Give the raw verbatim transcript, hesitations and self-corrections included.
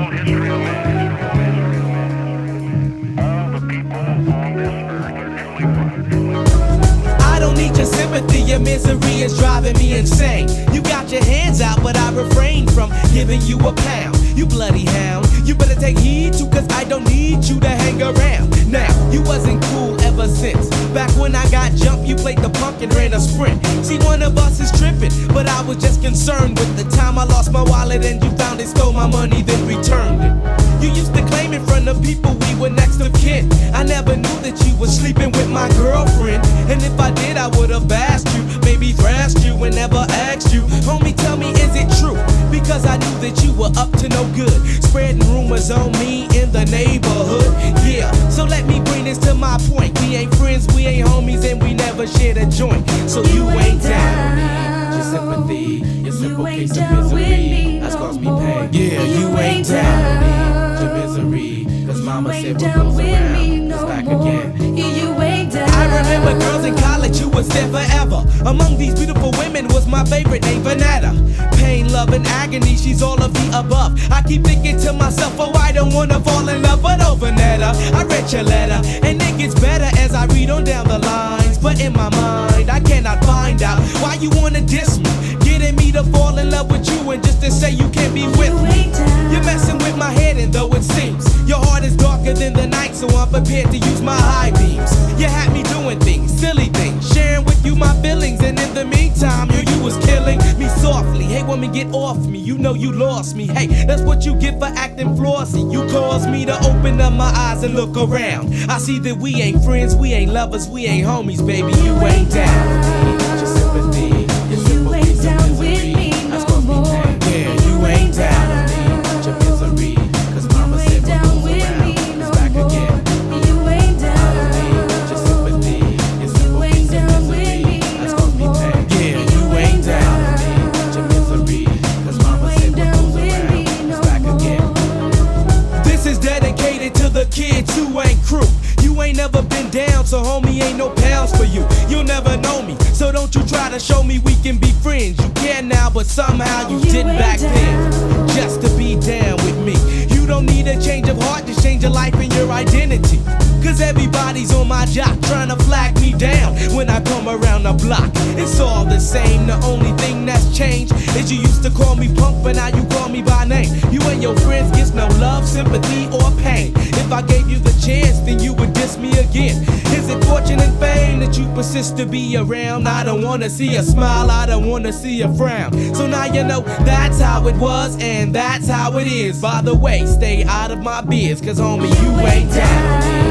history of man, all the people on this earth are truly one. I don't need your sympathy, your misery is driving me insane. You got your hands out, but I refrain from giving you a pound. You bloody hound, you better take heed to, cause I don't need you to hang around. Now, you wasn't cool ever since. Back when I got jumped, you played the punk and ran a sprint. See, one of us is tripping, but I was just concerned with the time I lost my wallet and you found it, stole my money, then returned it. You used to claim in front of people we were next of kin. I never knew that you were sleeping with my girlfriend. And if I did, I would've asked you, maybe thrashed you and never asked you. Homie, tell me, is it true? Because I knew that you were up to no good, spreading rumors on me in the neighborhood. Yeah, so let me bring this to my point. We ain't friends, we ain't homies, and we never shared a joint. So you, you ain't down with me. Your sympathy, your simple case of misery has caused me pain. Yeah, you, you ain't down with me. Your misery, cause mama said what goes around is back again. Yeah, you ain't down. I remember girls in college who was there forever. Among these beautiful women was my favorite name, Vanetta. Pain, love, and agony, she's all of the above. I keep thinking to myself, oh, I don't wanna fall in love, but oh, Vanetta, I read your letter, and it gets better as I read on down the lines. But in my mind, I cannot find out why you wanna diss me, getting me to fall in love with you, and just to say you can't be with me. You're messing with my head, and though it seems your heart is darker than the night, so I'm prepared to use my high beams. You had me doing things, silly things, sharing with you my feelings, and in the meantime, you, you was killing me softly. Hey, woman, get off me, you know you lost me. Hey, that's what you get for acting flossy. You caused me to open up my eyes and look around. I see that we ain't friends, we ain't lovers, we ain't homies, baby. You ain't down with me. Your sympathy, your simple piece of misery has caused me pain. Yeah, you ain't down with me. Your misery, cause mama said what goes around is back again. You ain't down. Your sympathy, your simple piece of misery has caused me pain. Yeah, you ain't down with me. Your misery, cause mama said what goes around is back again. This is dedicated to the kids who ain't crew. You ain't never been down, so homie, ain't no pounds for you. You'll never know me, so don't you try to show me we can be friends. You can now, but somehow you, you did back down. Then, just to be down with me. You don't need a change of heart, just change your life and your identity. Cause everybody's on my jock trying to flag me down when I come around the block. It's all the same, the only thing that's changed is you used to call me punk, but now you call me by name. You and your friends get no love, sympathy, or pain. If I gave you the chance, then you would diss me again. Is it fortune and fame that you persist to be around? I don't wanna see a smile, I don't wanna see a frown. So now you know that's how it was and that's how it is. By the way, stay out of my biz, cause homie, you ain't down.